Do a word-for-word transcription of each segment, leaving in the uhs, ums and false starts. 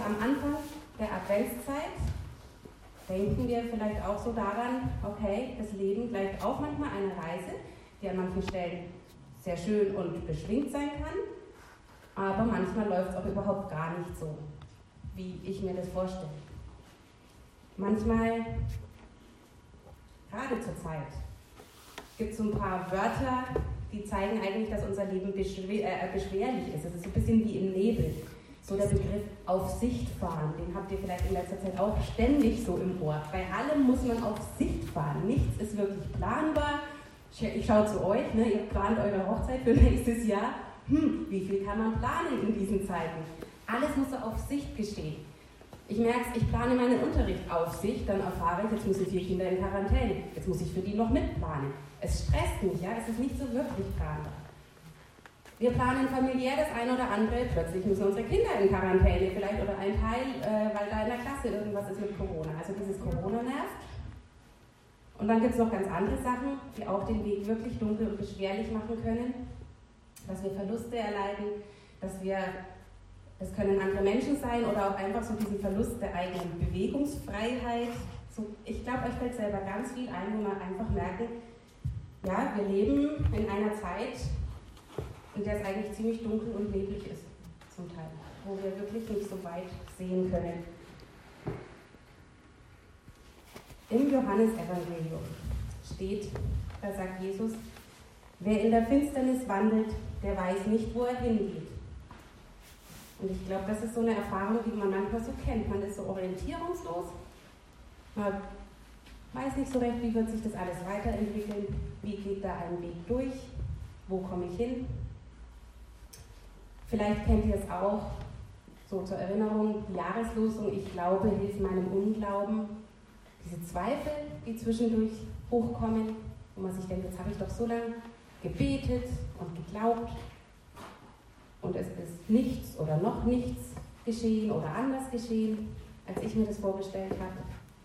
am Anfang der Adventszeit denken wir vielleicht auch so daran, okay, das Leben gleicht auch manchmal einer Reise, die an manchen Stellen sehr schön und beschwingt sein kann, aber manchmal läuft es auch überhaupt gar nicht so, wie ich mir das vorstelle. Manchmal, gerade zur Zeit, gibt es so ein paar Wörter, die zeigen eigentlich, dass unser Leben beschwer, äh, beschwerlich ist. Es ist so ein bisschen wie im Nebel. So der Begriff auf Sicht fahren, den habt ihr vielleicht in letzter Zeit auch ständig so im Ohr. Bei allem muss man auf Sicht fahren. Nichts ist wirklich planbar. Ich schaue zu euch, ne? Ihr plant eure Hochzeit für nächstes Jahr. Hm, wie viel kann man planen in diesen Zeiten? Alles muss so auf Sicht geschehen. Ich merke es, ich plane meinen Unterricht auf Sicht, dann erfahre ich, jetzt müssen vier Kinder in Quarantäne. Jetzt muss ich für die noch mitplanen. Es stresst mich, ja, es ist nicht so wirklich planbar. Wir planen familiär das eine oder andere, plötzlich müssen unsere Kinder in Quarantäne vielleicht oder ein Teil, äh, weil da in der Klasse irgendwas ist mit Corona. Also dieses Corona nervt. Und dann gibt es noch ganz andere Sachen, die auch den Weg wirklich dunkel und beschwerlich machen können. Dass wir Verluste erleiden, dass wir, das können andere Menschen sein oder auch einfach so diesen Verlust der eigenen Bewegungsfreiheit. So, ich glaube, euch fällt selber ganz viel ein, wo wir einfach merken, ja, wir leben in einer Zeit, in der es eigentlich ziemlich dunkel und neblig ist, zum Teil, wo wir wirklich nicht so weit sehen können. Im Johannesevangelium steht, da sagt Jesus, wer in der Finsternis wandelt, der weiß nicht, wo er hingeht. Und ich glaube, das ist so eine Erfahrung, die man manchmal so kennt. Man ist so orientierungslos, man weiß nicht so recht, wie wird sich das alles weiterentwickeln, wie geht da ein Weg durch, wo komme ich hin. Vielleicht kennt ihr es auch, so zur Erinnerung, die Jahreslosung, ich glaube, hilft meinem Unglauben. Diese Zweifel, die zwischendurch hochkommen, wo man sich denkt, jetzt habe ich doch so lange gebetet und geglaubt und es ist nichts oder noch nichts geschehen oder anders geschehen, als ich mir das vorgestellt habe.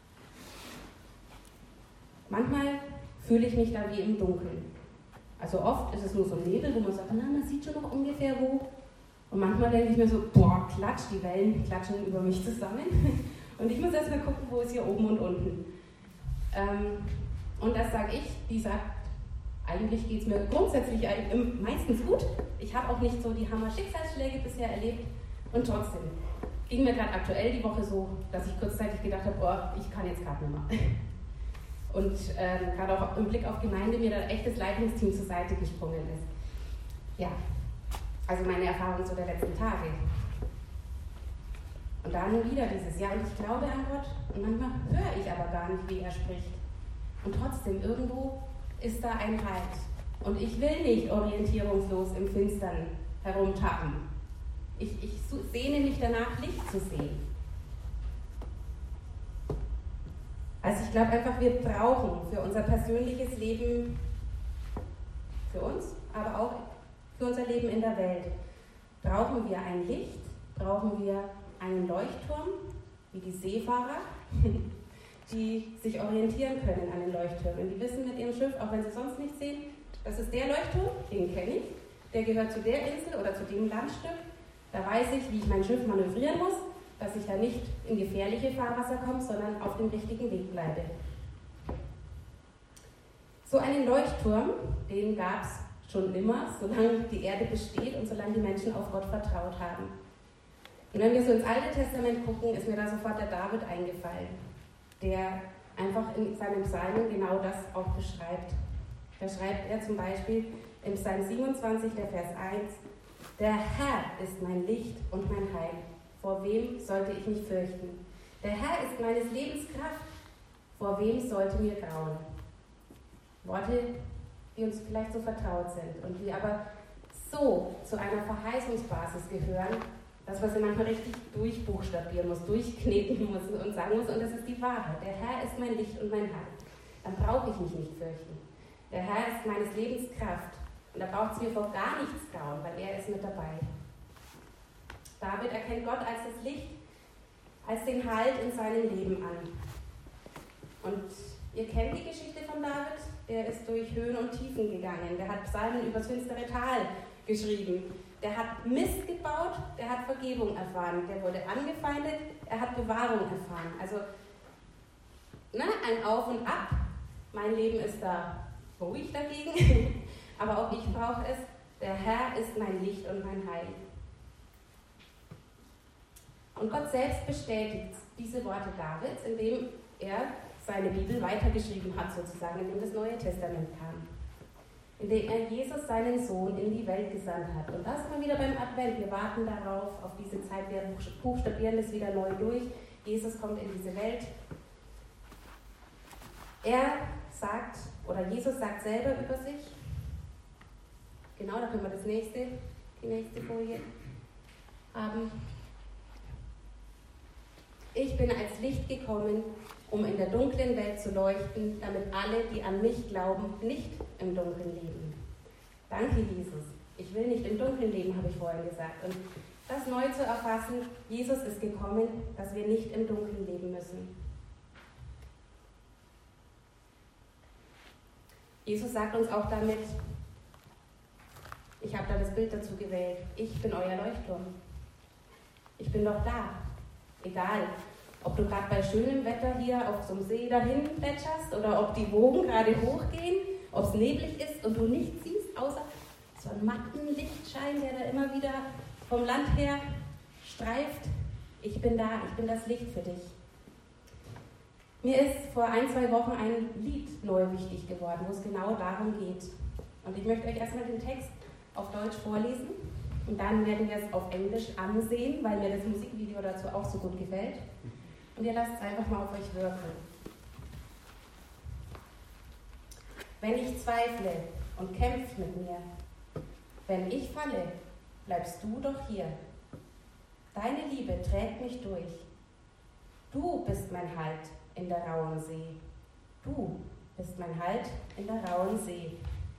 Manchmal fühle ich mich da wie im Dunkeln. Also oft ist es nur so ein Nebel, wo man sagt, na, man sieht schon noch ungefähr wo. Und manchmal denke ich mir so, boah, klatsch, die Wellen klatschen über mich zusammen. Und ich muss erst mal gucken, wo ist hier oben und unten. Ähm, und das sage ich, die sagt, eigentlich geht es mir grundsätzlich meistens gut. Ich habe auch nicht so die Hammer-Schicksalsschläge bisher erlebt. Und trotzdem ging mir gerade aktuell die Woche so, dass ich kurzzeitig gedacht habe, boah, ich kann jetzt gerade nicht mehr. Und ähm, gerade auch im Blick auf Gemeinde mir da ein echtes Leitungsteam zur Seite gesprungen ist. Ja, also meine Erfahrung so der letzten Tage. Und dann wieder dieses, ja, und ich glaube an Gott und manchmal höre ich aber gar nicht, wie er spricht. Und trotzdem, irgendwo ist da ein Halt. Und ich will nicht orientierungslos im Finstern herumtappen. Ich, ich sehne mich danach, Licht zu sehen. Also ich glaube einfach, wir brauchen für unser persönliches Leben, für uns, aber auch für unser Leben in der Welt, brauchen wir ein Licht, brauchen wir einen Leuchtturm, wie die Seefahrer, die sich orientieren können an den Leuchttürmen. Die wissen mit ihrem Schiff, auch wenn sie sonst nichts sehen, das ist der Leuchtturm, den kenne ich, der gehört zu der Insel oder zu dem Landstück. Da weiß ich, wie ich mein Schiff manövrieren muss, dass ich da nicht in gefährliche Fahrwasser komme, sondern auf dem richtigen Weg bleibe. So einen Leuchtturm, den gab es schon immer, solange die Erde besteht und solange die Menschen auf Gott vertraut haben. Und wenn wir so ins Alte Testament gucken, ist mir da sofort der David eingefallen, der einfach in seinem Psalm genau das auch beschreibt. Da schreibt er zum Beispiel im Psalm siebenundzwanzig, der Vers eins, der Herr ist mein Licht und mein Heil. Vor wem sollte ich mich fürchten? Der Herr ist meines Lebens Kraft. Vor wem sollte mir grauen? Worte, die uns vielleicht so vertraut sind und die aber so zu einer Verheißungsbasis gehören, dass man sie manchmal richtig durchbuchstabieren muss, durchkneten muss und sagen muss, und das ist die Wahrheit. Der Herr ist mein Licht und mein Heil. Dann brauche ich mich nicht fürchten. Der Herr ist meines Lebens Kraft. Und da braucht es mir vor gar nichts grauen, weil er ist mit dabei. David erkennt Gott als das Licht, als den Halt in seinem Leben an. Und ihr kennt die Geschichte von David, der ist durch Höhen und Tiefen gegangen. Der hat Psalmen über das finstere Tal geschrieben. Der hat Mist gebaut, der hat Vergebung erfahren. Der wurde angefeindet, er hat Bewahrung erfahren. Also ne, ein Auf und Ab. Mein Leben ist da ruhig dagegen, aber auch ich brauche es. Der Herr ist mein Licht und mein Heil. Und Gott selbst bestätigt diese Worte Davids, indem er seine Bibel weitergeschrieben hat, sozusagen, indem das Neue Testament kam. Indem er Jesus, seinen Sohn, in die Welt gesandt hat. Und da sind wir wieder beim Advent. Wir warten darauf, auf diese Zeit. Wir buchstabieren es wieder neu durch. Jesus kommt in diese Welt. Er sagt, oder Jesus sagt selber über sich, genau, da können wir das nächste, die nächste Folie haben. Ich bin als Licht gekommen, um in der dunklen Welt zu leuchten, damit alle, die an mich glauben, nicht im Dunkeln leben. Danke, Jesus. Ich will nicht im Dunkeln leben, habe ich vorhin gesagt. Und das neu zu erfassen, Jesus ist gekommen, dass wir nicht im Dunkeln leben müssen. Jesus sagt uns auch damit, ich habe da das Bild dazu gewählt, ich bin euer Leuchtturm. Ich bin doch da. Egal, ob du gerade bei schönem Wetter hier auf so einem See dahin plätscherst oder ob die Wogen gerade hochgehen, ob es neblig ist und du nichts siehst, außer so einen matten Lichtschein, der da immer wieder vom Land her streift. Ich bin da, ich bin das Licht für dich. Mir ist vor ein, zwei Wochen ein Lied neu wichtig geworden, wo es genau darum geht. Und ich möchte euch erstmal den Text auf Deutsch vorlesen und dann werden wir es auf Englisch ansehen, weil mir das Musikvideo dazu auch so gut gefällt. Und ihr lasst es einfach mal auf euch wirken. Wenn ich zweifle und kämpft mit mir, wenn ich falle, bleibst du doch hier. Deine Liebe trägt mich durch. Du bist mein Halt in der rauen See. Du bist mein Halt in der rauen See.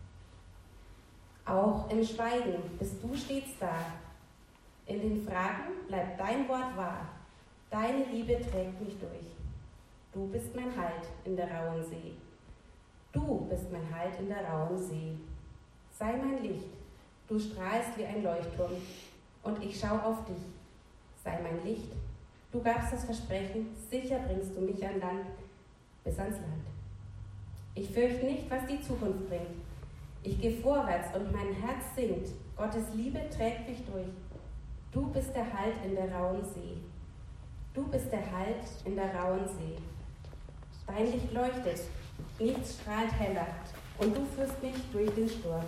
Auch im Schweigen bist du stets da. In den Fragen bleibt dein Wort wahr. Deine Liebe trägt mich durch. Du bist mein Halt in der rauen See. Du bist mein Halt in der rauen See. Sei mein Licht. Du strahlst wie ein Leuchtturm. Und ich schau auf dich. Sei mein Licht. Du gabst das Versprechen, sicher bringst du mich an Land, bis ans Land. Ich fürchte nicht, was die Zukunft bringt. Ich gehe vorwärts und mein Herz singt. Gottes Liebe trägt mich durch. Du bist der Halt in der rauen See. Du bist der Halt in der rauen See. Dein Licht leuchtet, nichts strahlt heller, und du führst mich durch den Sturm.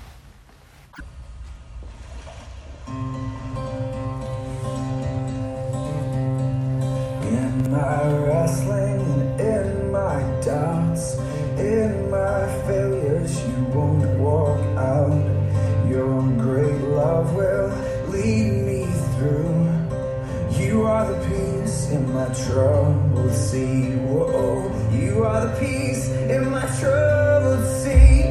In my wrestling, in my doubts, in my failures, you won't walk out. Your great love will lead me through. You are the peace in my troubled sea. Whoa, you are the peace in my troubled sea.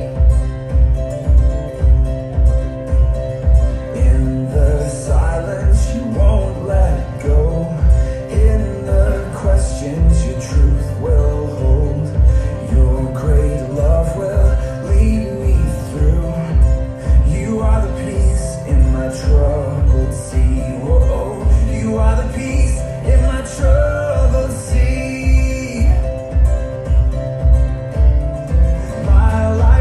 In the silence, you won't let go. In the questions, your truth will hold. Your great love will lead me through. You are the peace in my troubled sea. Whoa, you are the peace in my troubled sea. My life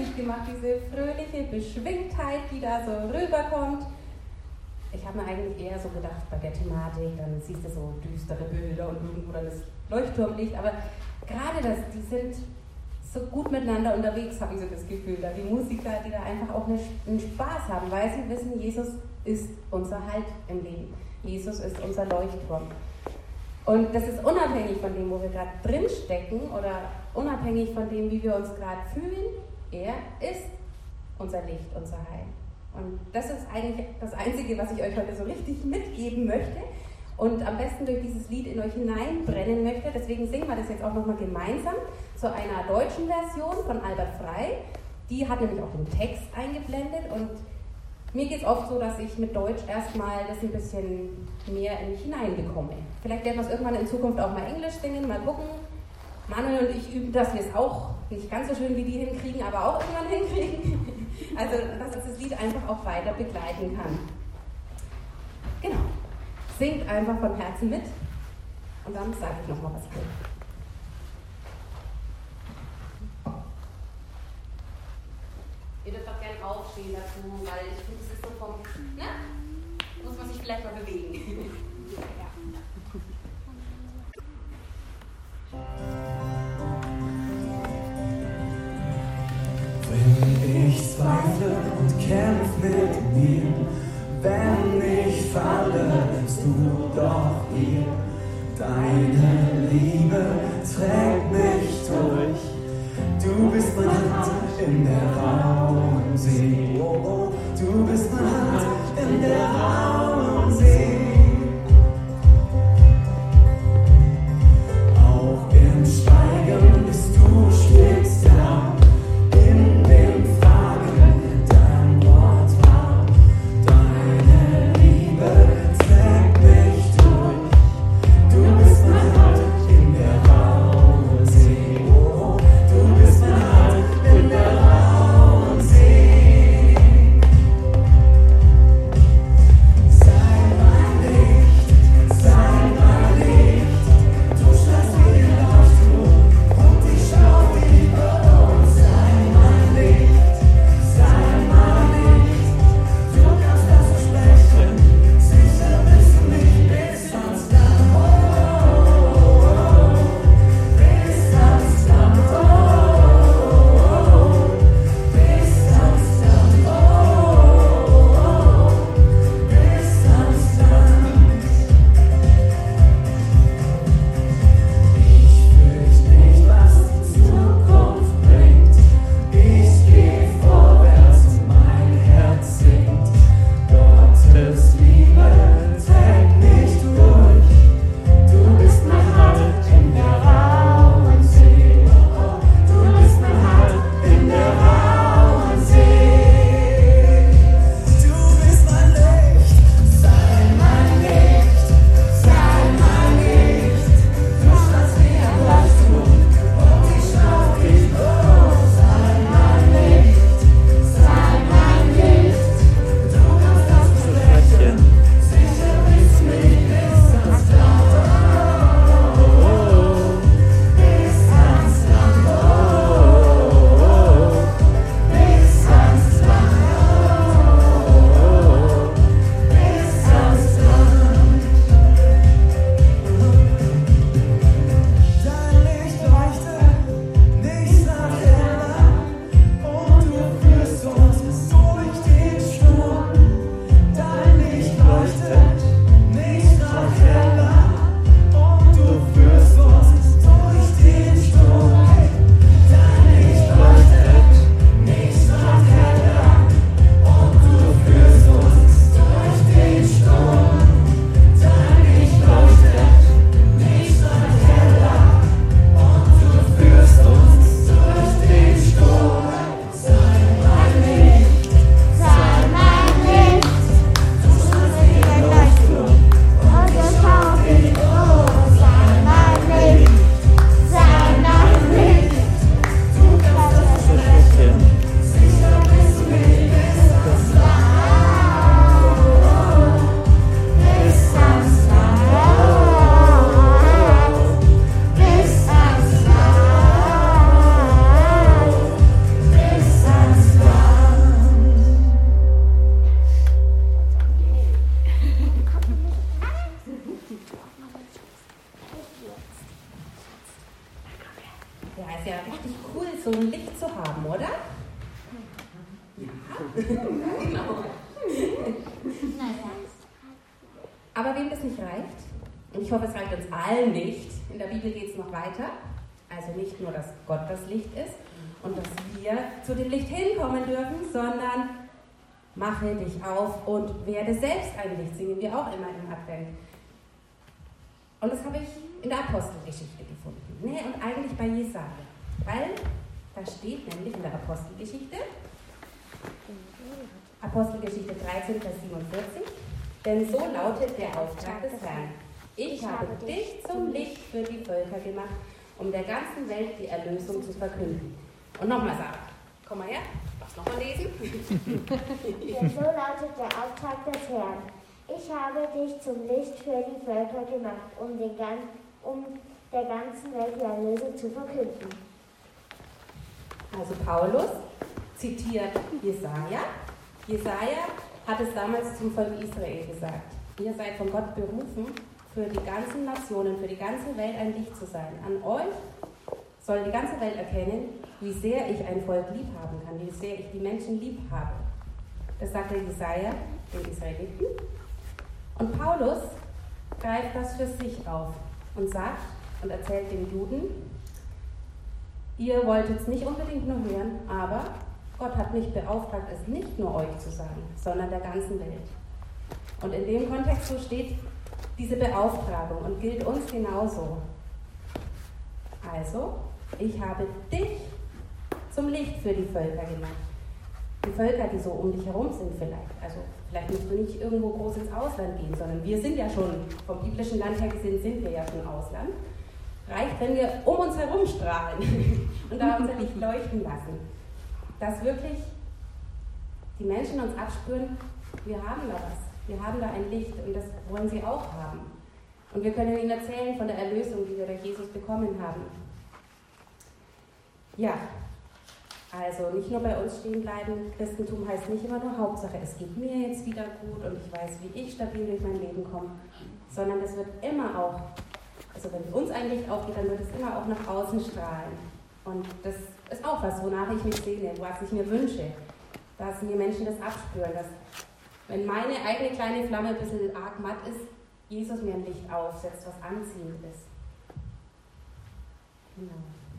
glücklich gemacht, diese fröhliche Beschwingtheit, die da so rüberkommt. Ich habe mir eigentlich eher so gedacht, bei der Thematik, dann siehst du so düstere Bilder und irgendwo dann das Leuchtturmlicht, aber gerade das, die sind so gut miteinander unterwegs, habe ich so das Gefühl, da die Musiker, die da einfach auch einen Spaß haben, weil sie wissen, Jesus ist unser Halt im Leben. Jesus ist unser Leuchtturm. Und das ist unabhängig von dem, wo wir gerade drinstecken oder unabhängig von dem, wie wir uns gerade fühlen. Er ist unser Licht, unser Heil. Und das ist eigentlich das Einzige, was ich euch heute so richtig mitgeben möchte und am besten durch dieses Lied in euch hineinbrennen möchte. Deswegen singen wir das jetzt auch nochmal gemeinsam zu einer deutschen Version von Albert Frey. Die hat nämlich auch den Text eingeblendet und mir geht es oft so, dass ich mit Deutsch erstmal das ein bisschen mehr in mich hineinbekomme. Vielleicht werden wir es irgendwann in Zukunft auch mal Englisch singen, mal gucken. Manuel und ich üben, dass wir es auch nicht ganz so schön wie die hinkriegen, aber auch irgendwann hinkriegen. Also, dass uns das Lied einfach auch weiter begleiten kann. Genau. Singt einfach von Herzen mit und dann sage ich nochmal was drin. Ihr dürft auch gerne aufstehen dazu, weil ich finde, es ist so vom, ne? Muss man sich vielleicht mal bewegen. Ja. Wenn ich zweifle und kämpf mit mir, wenn ich falle, bist du doch hier. Deine Liebe trägt mich durch. Du bist meine Hand in der rauen See. Oh, oh, du bist meine Hand in der rauen See. Auch im Steigen bist du stets da. In dem Fragen dein Wort wahr. Deine Liebe trägt mich durch. Du bist meine Hand in der rauen See. Oh, du bist meine Hand in der rauen See. Sei Genau. Aber wem das nicht reicht, und ich hoffe, es reicht uns allen nicht, in der Bibel geht es noch weiter, also nicht nur, dass Gott das Licht ist und dass wir zu dem Licht hinkommen dürfen, sondern mache dich auf und werde selbst ein Licht, singen wir auch immer im Advent. Und das habe ich in der Apostelgeschichte gefunden, ne? Und eigentlich bei Jesaja, weil da steht nämlich in der Apostelgeschichte, Apostelgeschichte dreizehn, Vers siebenundvierzig, denn so lautet der Auftrag des Herrn. Ich habe dich zum Licht für die Völker gemacht, um der ganzen Welt die Erlösung zu verkünden. Und nochmal sagen, komm mal her, darfst nochmal lesen? Denn so lautet der Auftrag des Herrn. Ich habe dich zum Licht für die Völker gemacht, um, den gan- um der ganzen Welt die Erlösung zu verkünden. Also Paulus zitiert Jesaja. Jesaja hat es damals zum Volk Israel gesagt. Ihr seid von Gott berufen, für die ganzen Nationen, für die ganze Welt ein Licht zu sein. An euch soll die ganze Welt erkennen, wie sehr ich ein Volk lieb haben kann, wie sehr ich die Menschen lieb habe. Das sagte Jesaja den Israeliten. Und Paulus greift das für sich auf und sagt und erzählt den Juden, ihr wolltet es nicht unbedingt nur hören, aber Gott hat mich beauftragt, es nicht nur euch zu sagen, sondern der ganzen Welt. Und in dem Kontext so steht diese Beauftragung und gilt uns genauso. Also, ich habe dich zum Licht für die Völker gemacht. Die Völker, die so um dich herum sind vielleicht. Also vielleicht musst du nicht irgendwo groß ins Ausland gehen, sondern wir sind ja schon, vom biblischen Land her gesehen, sind wir ja schon Ausland. Reicht, wenn wir um uns herum strahlen und da unser Licht leuchten lassen. Dass wirklich die Menschen uns abspüren, wir haben da was. Wir haben da ein Licht und das wollen sie auch haben. Und wir können ihnen erzählen von der Erlösung, die wir durch Jesus bekommen haben. Ja, also nicht nur bei uns stehen bleiben. Christentum heißt nicht immer nur Hauptsache, es geht mir jetzt wieder gut und ich weiß, wie ich stabil durch mein Leben komme, sondern es wird immer auch, also wenn uns ein Licht aufgeht, dann wird es immer auch nach außen strahlen. Und das ist auch was, wonach ich mich sehne, was ich mir wünsche, dass mir Menschen das abspüren, dass wenn meine eigene kleine Flamme ein bisschen arg matt ist, Jesus mir ein Licht aufsetzt, was anziehend ist. Genau.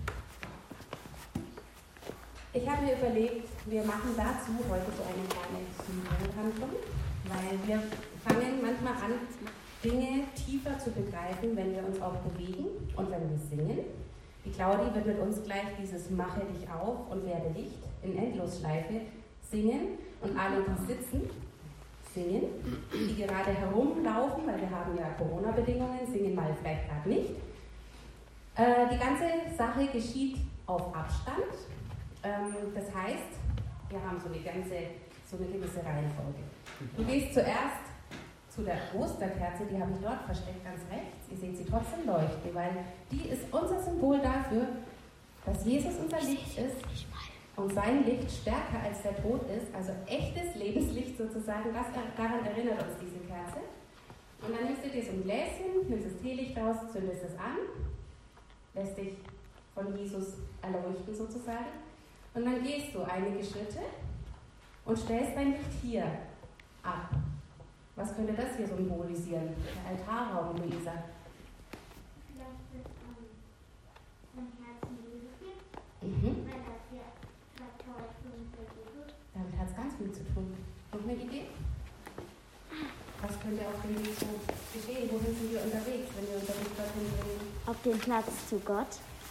Ich habe mir überlegt, wir machen dazu heute so eine kleine Symbolhandlung, weil wir fangen manchmal an, Dinge tiefer zu begreifen, wenn wir uns auch bewegen und wenn wir singen. Die Claudi wird mit uns gleich dieses Mache dich auf und werde Licht in Endlosschleife singen und alle, die sitzen, singen, die gerade herumlaufen, weil wir haben ja Corona-Bedingungen, singen mal vielleicht gerade nicht. Äh, die ganze Sache geschieht auf Abstand. Ähm, das heißt, wir haben so eine ganze, so eine gewisse Reihenfolge. Du gehst zuerst zu der Osterkerze, die habe ich dort versteckt, ganz rechts. Ihr seht sie trotzdem leuchten, weil die ist unser Symbol dafür, dass Jesus unser Licht ist und sein Licht stärker als der Tod ist, also echtes Lebenslicht sozusagen. Das, daran erinnert uns diese Kerze. Und dann nimmst du dir so ein Gläschen, nimmst das Teelicht raus, zündest es an, lässt dich von Jesus erleuchten sozusagen. Und dann gehst du einige Schritte und stellst dein Licht hier ab. Was könnte das hier symbolisieren? Der Altarraum, Luisa. Vielleicht wird mein Herzen Jesus gibt, Mhm. weil das hier Vertäubung für Jesus. Damit hat es ganz viel zu tun. Noch eine Idee? Was könnte auf dem Weg so geschehen? Wohin sind wir unterwegs, wenn wir unser Licht dorthin bringen? Auf den Platz zu Gott.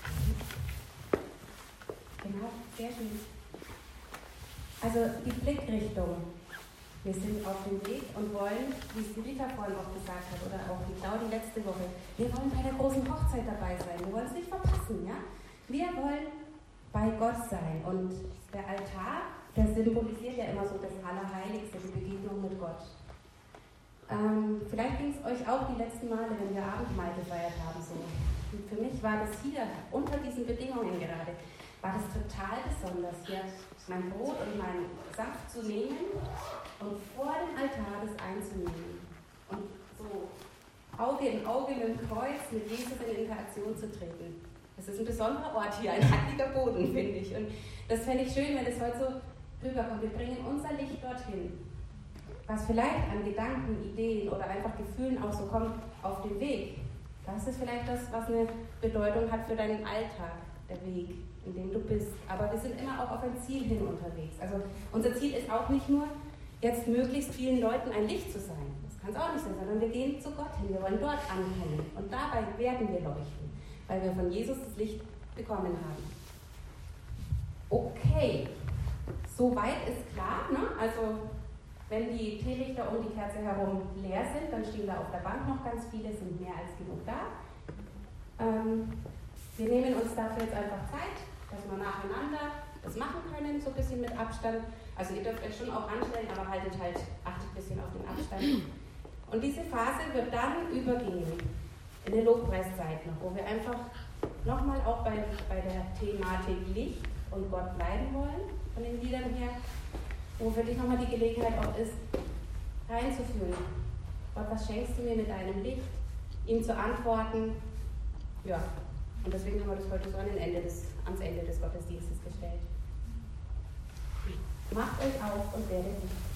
Genau, sehr schön. Also die Blickrichtung. Wir sind auf dem Weg und wollen, wie es die Rita vorhin auch gesagt hat, oder auch die Claudi letzte Woche, wir wollen bei der großen Hochzeit dabei sein. Wir wollen es nicht verpassen, ja? Wir wollen bei Gott sein. Und der Altar, der symbolisiert ja immer so das Allerheiligste, die Begegnung mit Gott. Ähm, vielleicht ging es euch auch die letzten Male, wenn wir Abendmahl gefeiert haben, so. Und für mich war das hier, unter diesen Bedingungen gerade, war das total besonders, hier mein Brot und meinen Saft zu nehmen und vor dem Altar das einzunehmen. Und so Auge in Auge mit dem Kreuz, mit Jesus in Interaktion zu treten. Das ist ein besonderer Ort hier, ein heiliger Boden, finde ich. Und das fände ich schön, wenn es heute so rüberkommt. Wir bringen unser Licht dorthin. Was vielleicht an Gedanken, Ideen oder einfach Gefühlen auch so kommt auf den Weg, das ist vielleicht das, was eine Bedeutung hat für deinen Alltag, der Weg, in dem du bist. Aber wir sind immer auch auf ein Ziel hin unterwegs. Also unser Ziel ist auch nicht nur, jetzt möglichst vielen Leuten ein Licht zu sein. Das kann es auch nicht sein, sondern wir gehen zu Gott hin. Wir wollen dort ankommen. Und dabei werden wir leuchten, weil wir von Jesus das Licht bekommen haben. Okay, soweit ist klar, ne? Also wenn die Teelichter um die Kerze herum leer sind, dann stehen da auf der Bank noch ganz viele, sind mehr als genug da. Ähm, wir nehmen uns dafür jetzt einfach Zeit, dass wir nacheinander das machen können, so ein bisschen mit Abstand. Also ihr dürft euch schon auch anstellen, aber haltet halt, achtet ein bisschen auf den Abstand. Und diese Phase wird dann übergehen in eine Lobpreiszeit noch, wo wir einfach nochmal auch bei, bei der Thematik Licht und Gott bleiben wollen, von den Liedern her, wo für dich nochmal die Gelegenheit auch ist, reinzufühlen. Gott, was schenkst du mir mit deinem Licht? Ihm zu antworten. Ja, und deswegen haben wir das heute so an den Ende des, ans Ende des Gottesdienstes gestellt. Macht euch auf und werdet Licht.